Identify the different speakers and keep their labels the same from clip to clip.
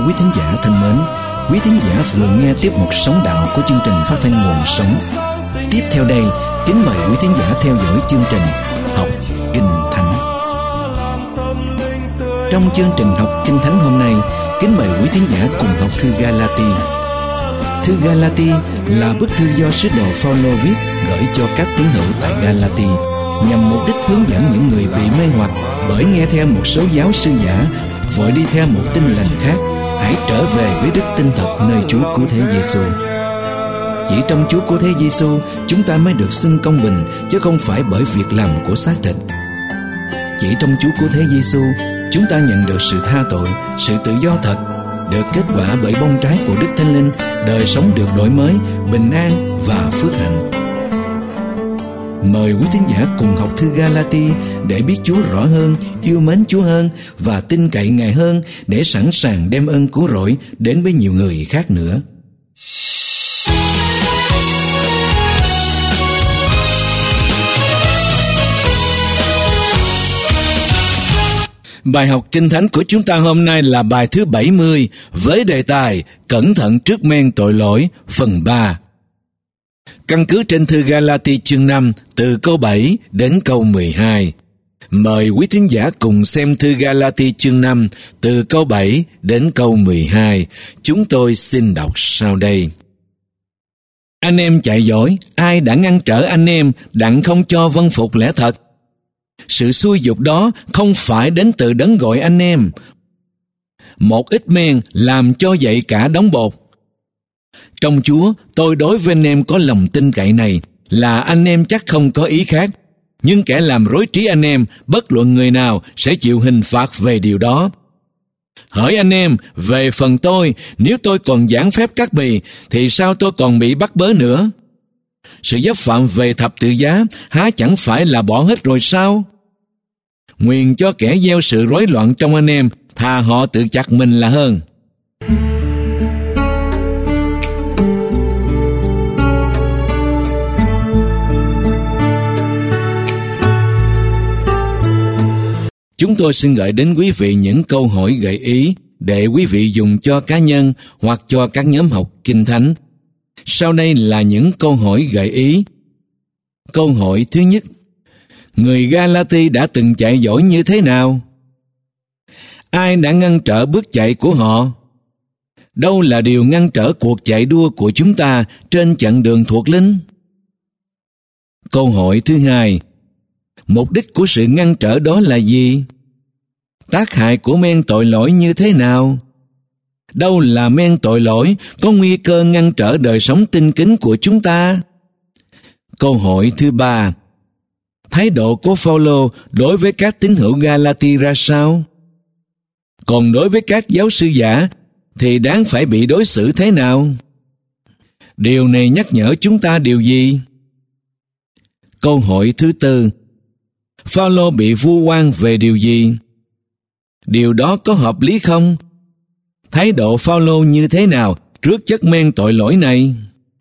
Speaker 1: quý thính giả thân mến, quý thính giả vừa nghe tiếp mục Sống Đạo của chương trình phát thanh Nguồn Sống. Tiếp theo đây, kính mời quý thính giả theo dõi chương trình Học Kinh Thánh. Trong chương trình Học Kinh Thánh hôm nay, kính mời quý thính giả cùng học thư Galati. Thư Galati là bức thư do sứ đồ Phaolô viết gửi cho các tín hữu tại Galati, nhằm mục đích hướng dẫn những người bị mê hoặc bởi nghe theo một số giáo sư giả, vội đi theo một tin lành khác, hãy trở về với đức tin thật nơi Chúa Cứu Thế Giêsu. Chỉ trong Chúa Cứu Thế Giêsu chúng ta mới được xưng công bình, chứ không phải bởi việc làm của xác thịt. Chỉ trong Chúa Cứu Thế Giêsu chúng ta nhận được sự tha tội, sự tự do thật, được kết quả bởi bông trái của Đức Thánh Linh, đời sống được đổi mới, bình an và phước hạnh. Mời quý thính giả cùng học thư Galati để biết Chúa rõ hơn, yêu mến Chúa hơn và tin cậy Ngài hơn, để sẵn sàng đem ơn cứu rỗi đến với nhiều người khác nữa. Bài học Kinh Thánh của chúng ta hôm nay là bài thứ 70 với đề tài Cẩn thận trước men tội lỗi phần 3. Căn cứ trên thư Galati chương 5 từ câu 7 đến câu 12. Mời quý thính giả cùng xem thư Galati chương 5 từ câu 7 đến câu 12. Chúng tôi xin đọc sau đây. Anh em chạy giỏi, ai đã ngăn trở anh em đặng không cho vâng phục lẽ thật? Sự xúi giục đó không phải đến từ Đấng gọi anh em. Một ít men làm cho dậy cả đống bột. Trong Chúa, tôi đối với anh em có lòng tin cậy này, là anh em chắc không có ý khác, nhưng kẻ làm rối trí anh em, bất luận người nào, sẽ chịu hình phạt về điều đó. Hỡi anh em, về phần tôi, nếu tôi còn giảng phép cắt bì, thì sao tôi còn bị bắt bớ nữa? Sự dấp phạm về thập tự giá, há chẳng phải là bỏ hết rồi sao? Nguyền cho kẻ gieo sự rối loạn trong anh em, thà họ tự chặt mình là hơn. Chúng tôi xin gửi đến quý vị những câu hỏi gợi ý để quý vị dùng cho cá nhân hoặc cho các nhóm học Kinh Thánh. Sau đây là những câu hỏi gợi ý. Câu hỏi thứ nhất: người Galati đã từng chạy giỏi như thế nào? Ai đã ngăn trở bước chạy của họ? Đâu là điều ngăn trở cuộc chạy đua của chúng ta trên chặng đường thuộc linh? Câu hỏi thứ hai: mục đích của sự ngăn trở đó là gì? Tác hại của men tội lỗi như thế nào? Đâu là men tội lỗi có nguy cơ ngăn trở đời sống tinh kính của chúng ta? Câu hỏi thứ ba: thái độ của Phaolô đối với các tín hữu Galati ra sao? Còn đối với các giáo sư giả thì đáng phải bị đối xử thế nào? Điều này nhắc nhở chúng ta điều gì? Câu hỏi thứ tư: Phaolô bị vu oan về điều gì? Điều đó có hợp lý không? Thái độ Phaolô như thế nào trước chất men tội lỗi này?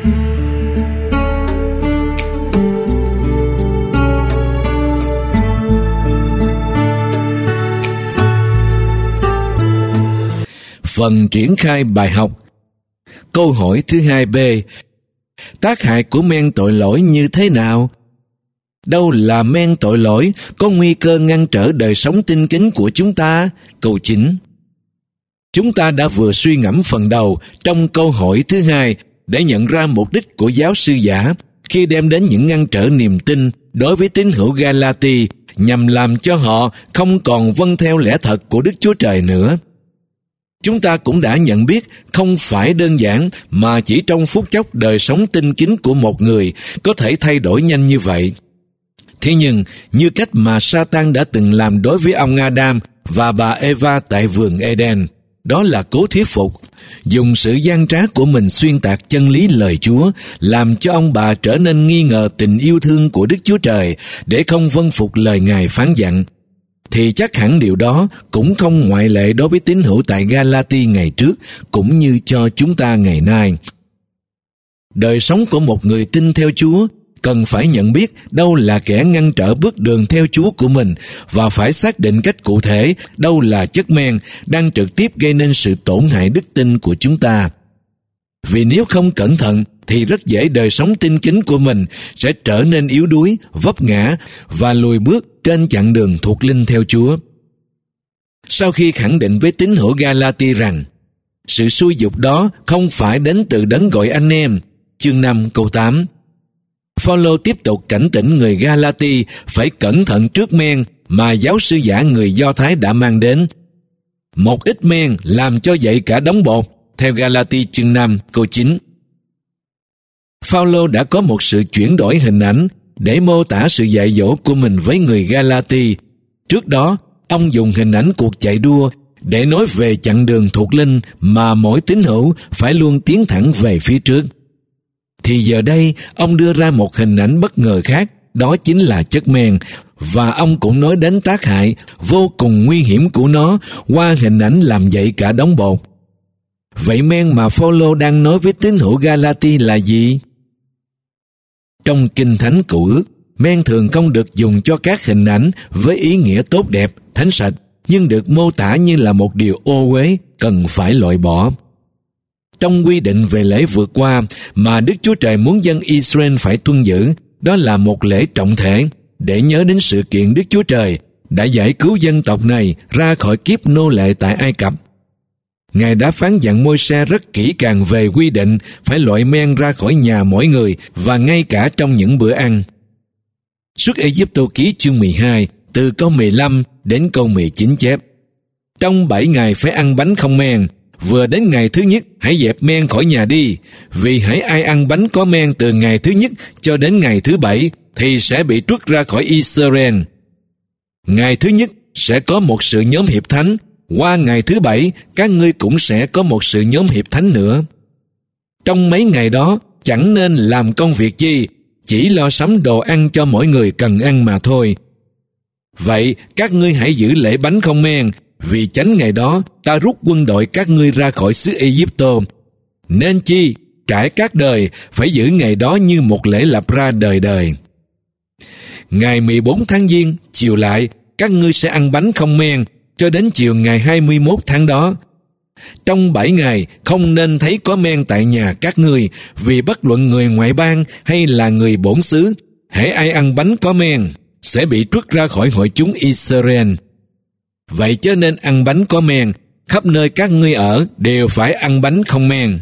Speaker 1: Phần triển khai bài học. Câu hỏi thứ 2B: tác hại của men tội lỗi như thế nào? Đâu là men tội lỗi có nguy cơ ngăn trở đời sống tinh kính của chúng ta? Câu 9. Chúng ta đã vừa suy ngẫm phần đầu trong câu hỏi thứ 2 để nhận ra mục đích của giáo sư giả khi đem đến những ngăn trở niềm tin đối với tín hữu Galati, nhằm làm cho họ không còn vâng theo lẽ thật của Đức Chúa Trời nữa. Chúng ta cũng đã nhận biết không phải đơn giản mà chỉ trong phút chốc đời sống tinh kính của một người có thể thay đổi nhanh như vậy. Thế nhưng, như cách mà Satan đã từng làm đối với ông Adam và bà Eva tại vườn Eden, đó là cố thuyết phục, dùng sự gian trá của mình xuyên tạc chân lý lời Chúa, làm cho ông bà trở nên nghi ngờ tình yêu thương của Đức Chúa Trời để không vâng phục lời Ngài phán dặn. Thì chắc hẳn điều đó cũng không ngoại lệ đối với tín hữu tại Galati ngày trước, cũng như cho chúng ta ngày nay. Đời sống của một người tin theo Chúa cần phải nhận biết đâu là kẻ ngăn trở bước đường theo Chúa của mình và phải xác định cách cụ thể đâu là chất men đang trực tiếp gây nên sự tổn hại đức tin của chúng ta. Vì nếu không cẩn thận thì rất dễ đời sống tin kính của mình sẽ trở nên yếu đuối, vấp ngã và lùi bước trên chặng đường thuộc linh theo Chúa. Sau khi khẳng định với tín hữu Galati rằng sự xúi dục đó không phải đến từ Đấng gọi anh em, chương 5 câu 8, Phao-lô tiếp tục cảnh tỉnh người Galati phải cẩn thận trước men mà giáo sư giả người Do Thái đã mang đến. Một ít men làm cho dậy cả đống bột, theo Galati chương 5 câu 9. Phao-lô đã có một sự chuyển đổi hình ảnh để mô tả sự dạy dỗ của mình với người Galati. Trước đó, ông dùng hình ảnh cuộc chạy đua để nói về chặng đường thuộc linh mà mỗi tín hữu phải luôn tiến thẳng về phía trước. Thì giờ đây, ông đưa ra một hình ảnh bất ngờ khác, đó chính là chất men, và ông cũng nói đến tác hại vô cùng nguy hiểm của nó qua hình ảnh làm dậy cả đống bột. Vậy men mà Phao-lô đang nói với tín hữu Galati là gì? Trong Kinh Thánh Cựu Ước, men thường không được dùng cho các hình ảnh với ý nghĩa tốt đẹp, thánh sạch, nhưng được mô tả như là một điều ô uế cần phải loại bỏ. Trong quy định về lễ vượt qua mà Đức Chúa Trời muốn dân Israel phải tuân giữ, đó là một lễ trọng thể để nhớ đến sự kiện Đức Chúa Trời đã giải cứu dân tộc này ra khỏi kiếp nô lệ tại Ai Cập. Ngài đã phán dặn Môi-se rất kỹ càng về quy định phải loại men ra khỏi nhà mỗi người và ngay cả trong những bữa ăn. Xuất Ê-díp-tô ký chương 12 từ câu 15 đến câu 19 chép: Trong 7 ngày phải ăn bánh không men, vừa đến ngày thứ nhất hãy dẹp men khỏi nhà đi, vì hãy ai ăn bánh có men từ ngày thứ nhất cho đến ngày thứ 7 thì sẽ bị truất ra khỏi Israel. Ngày thứ nhất sẽ có một sự nhóm hiệp thánh, qua ngày thứ 7 các ngươi cũng sẽ có một sự nhóm hiệp thánh nữa. Trong mấy ngày đó chẳng nên làm công việc chi, chỉ lo sắm đồ ăn cho mỗi người cần ăn mà thôi. Vậy các ngươi hãy giữ lễ bánh không men, vì chánh ngày đó ta rút quân đội các ngươi ra khỏi xứ Ai-Cập. Nên chi trải các đời phải giữ ngày đó như một lễ lập ra đời đời. Ngày 14 tháng Giêng chiều lại các ngươi sẽ ăn bánh không men cho đến chiều ngày 21 tháng đó. Trong 7 ngày không nên thấy có men tại nhà các ngươi, vì bất luận người ngoại bang hay là người bổn xứ, hễ ai ăn bánh có men sẽ bị truất ra khỏi hội chúng Israel. Vậy cho nên ăn bánh có men, khắp nơi các ngươi ở đều phải ăn bánh không men.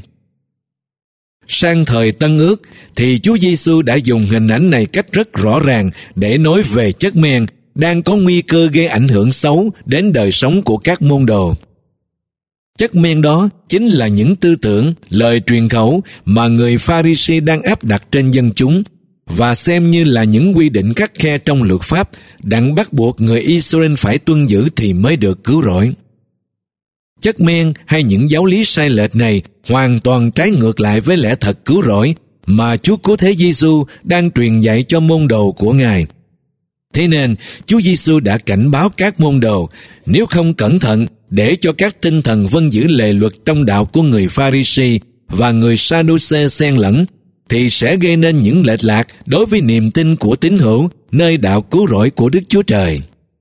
Speaker 1: Sang thời Tân Ước thì Chúa Giêsu đã dùng hình ảnh này cách rất rõ ràng để nói về chất men đang có nguy cơ gây ảnh hưởng xấu đến đời sống của các môn đồ. Chất men đó chính là những tư tưởng, lời truyền khẩu mà người Pha-ri-si đang áp đặt trên dân chúng và xem như là những quy định khắt khe trong luật pháp đặng bắt buộc người Israel phải tuân giữ thì mới được cứu rỗi. Chất men hay những giáo lý sai lệch này hoàn toàn trái ngược lại với lẽ thật cứu rỗi mà Chúa Cứu Thế Giêsu đang truyền dạy cho môn đồ của Ngài. Thế nên, Chúa Giêsu đã cảnh báo các môn đồ, nếu không cẩn thận để cho các tinh thần vâng giữ lề luật trong đạo của người Pha-ri-si và người Sa-đu-xê xen lẫn, thì sẽ gây nên những lệch lạc đối với niềm tin của tín hữu nơi đạo cứu rỗi của Đức Chúa Trời.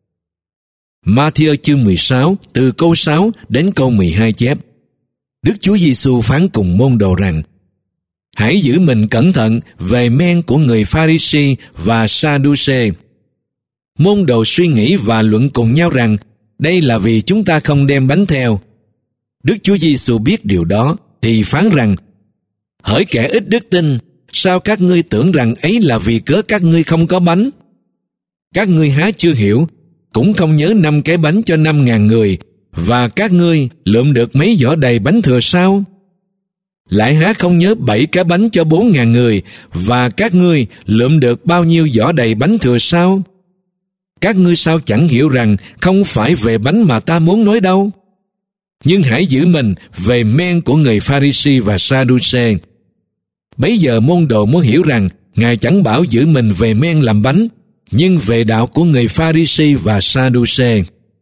Speaker 1: Ma-thi-ơ chương 16 từ câu 6 đến câu 12 chép: Đức Chúa Giêsu phán cùng môn đồ rằng: Hãy giữ mình cẩn thận về men của người Pha-ri-si và Sa-đu-xê. Môn đồ suy nghĩ và luận cùng nhau rằng đây là vì chúng ta không đem bánh theo. Đức Chúa Giêsu biết điều đó thì phán rằng: Hỡi kẻ ít đức tin, sao các ngươi tưởng rằng ấy là vì cớ các ngươi không có bánh? Các ngươi há chưa hiểu, cũng không nhớ 5 cái bánh cho 5.000 người, và các ngươi lượm được mấy giỏ đầy bánh thừa sao? Lại há không nhớ 7 cái bánh cho 4.000 người, và các ngươi lượm được bao nhiêu giỏ đầy bánh thừa sao? Các ngươi sao chẳng hiểu rằng không phải về bánh mà ta muốn nói đâu? Nhưng hãy giữ mình về men của người Pha-ri-si và Sa-đu-xê. Bấy giờ môn đồ mới hiểu rằng Ngài chẳng bảo giữ mình về men làm bánh, nhưng về đạo của người Pha-ri-si và Sa-đu-xê.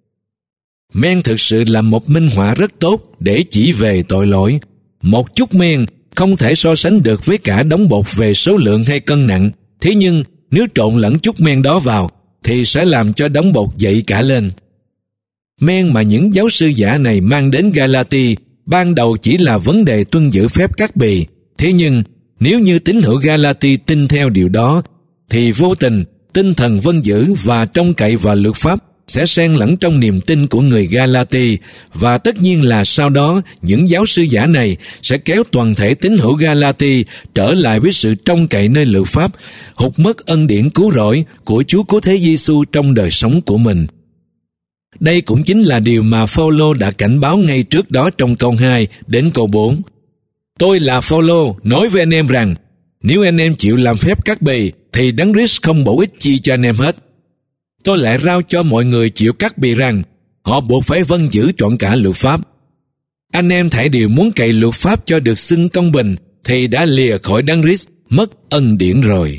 Speaker 1: Men thực sự là một minh họa rất tốt để chỉ về tội lỗi. Một chút men không thể so sánh được với cả đống bột về số lượng hay cân nặng, Thế nhưng nếu trộn lẫn chút men đó vào thì sẽ làm cho đống bột dậy cả lên. Men mà những giáo sư giả này mang đến Galati ban đầu chỉ là vấn đề tuân giữ phép cắt bì. Thế nhưng nếu như tín hữu Galati tin theo điều đó thì vô tình tinh thần vâng giữ và trông cậy vào luật pháp sẽ xen lẫn trong niềm tin của người Galati, và tất nhiên là sau đó những giáo sư giả này sẽ kéo toàn thể tín hữu Galati trở lại với sự trông cậy nơi luật pháp, hụt mất ân điển cứu rỗi của Chúa Cứu Thế Giêsu trong đời sống của mình. Đây cũng chính là điều mà Phao-lô đã cảnh báo ngay trước đó trong câu 2 đến câu 4. Tôi là Phao-lô nói với anh em rằng, nếu anh em chịu làm phép cắt bì thì Đấng Christ không bổ ích chi cho anh em hết. Tôi lại rao cho mọi người chịu cắt bì rằng họ buộc phải vâng giữ trọn cả luật pháp. Anh em thảy đều muốn cậy luật pháp cho được xưng công bình thì đã lìa khỏi Đấng Christ, mất ân điển rồi.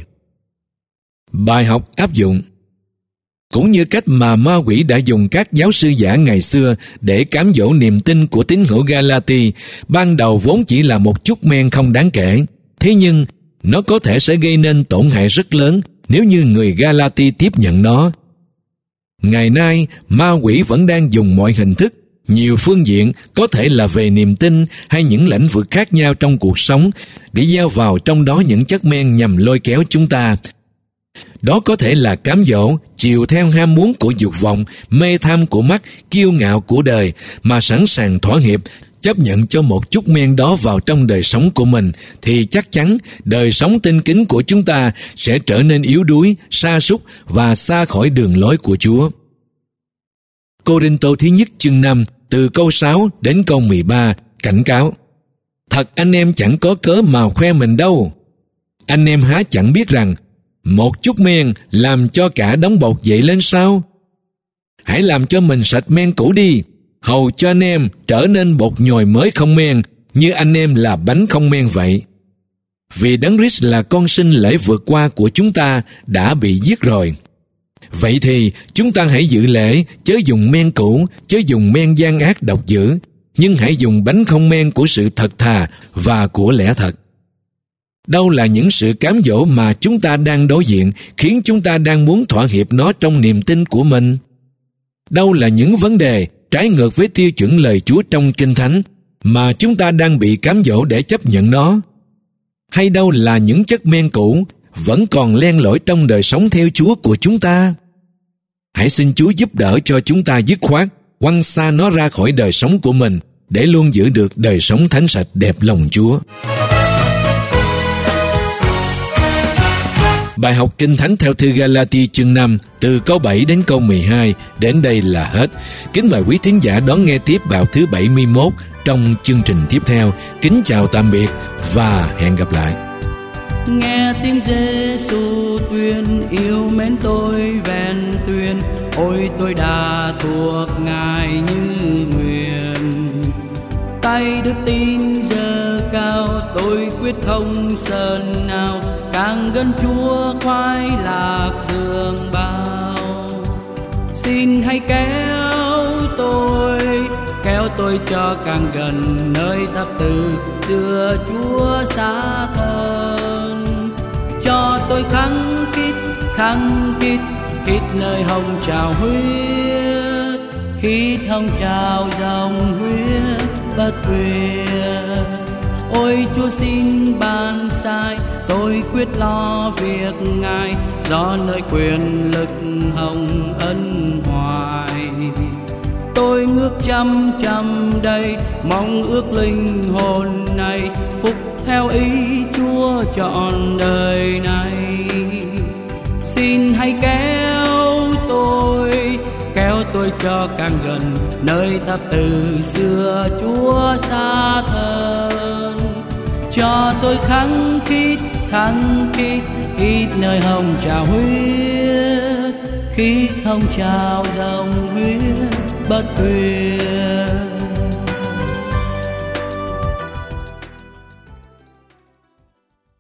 Speaker 1: Bài học áp dụng. Cũng như cách mà ma quỷ đã dùng các giáo sư giả ngày xưa để cám dỗ niềm tin của tín hữu Galati, ban đầu vốn chỉ là một chút men không đáng kể. Thế nhưng nó có thể sẽ gây nên tổn hại rất lớn nếu như người Galati tiếp nhận nó. Ngày nay, ma quỷ vẫn đang dùng mọi hình thức, nhiều phương diện, có thể là về niềm tin hay những lĩnh vực khác nhau trong cuộc sống, để gieo vào trong đó những chất men nhằm lôi kéo chúng ta. Đó có thể là cám dỗ, chiều theo ham muốn của dục vọng, mê tham của mắt, kiêu ngạo của đời, mà sẵn sàng thỏa hiệp, chấp nhận cho một chút men đó vào trong đời sống của mình, thì chắc chắn đời sống tinh kính của chúng ta sẽ trở nên yếu đuối, sa sút và xa khỏi đường lối của Chúa. Cô-rinh-tô thứ nhất chương 5 từ câu 6 đến câu 13 cảnh cáo: Thật anh em chẳng có cớ mà khoe mình đâu. Anh em há chẳng biết rằng một chút men làm cho cả đống bột dậy lên sao? Hãy làm cho mình sạch men cũ đi, hầu cho anh em trở nên bột nhồi mới không men, như anh em là bánh không men vậy. Vì Đấng Christ là con sinh lễ vượt qua của chúng ta đã bị giết rồi. Vậy thì chúng ta hãy dự lễ, chớ dùng men cũ, chớ dùng men gian ác độc dữ, nhưng hãy dùng bánh không men của sự thật thà và của lẽ thật. Đâu là những sự cám dỗ mà chúng ta đang đối diện khiến chúng ta đang muốn thỏa hiệp nó trong niềm tin của mình? Đâu là những vấn đề trái ngược với tiêu chuẩn lời Chúa trong Kinh Thánh mà chúng ta đang bị cám dỗ để chấp nhận nó? Hay đâu là những chất men cũ vẫn còn len lỏi trong đời sống theo Chúa của chúng ta? Hãy xin Chúa giúp đỡ cho chúng ta dứt khoát quăng xa nó ra khỏi đời sống của mình để luôn giữ được đời sống thánh sạch đẹp lòng Chúa. Bài học Kinh Thánh theo thư Galati chương 5 từ câu 7 đến câu 12 đến đây là hết. Kính mời quý thính giả đón nghe tiếp vào thứ 71 trong chương trình tiếp theo. Kính chào tạm biệt và hẹn gặp lại.
Speaker 2: Nghe tiếng Giê-xu tuyên yêu mến tôi ven tuyên, ôi tôi đã thuộc Ngài như nguyện. Tay đức tin giơ cao, tôi quyết không sơn nào, càng gần Chúa khoái lạc dương bao. Xin hãy kéo tôi cho càng gần nơi thập tự xưa Chúa xa hơn. Cho tôi khăng khít hít nơi hồng trào huyết, hít hồng trào dòng huyết bất tuyệt. Ôi Chúa xin ban sai, tôi quyết lo việc Ngài, do nơi quyền lực hồng ân hoài. Tôi ngước chăm đây, mong ước linh hồn này, phục theo ý Chúa trọn đời này. Xin hãy kéo tôi cho càng gần nơi thập tự xưa Chúa xa thân. Cho tôi khăng khít hít nơi hồng trào huyết, hít hồng trào dòng huyết bất tuyệt.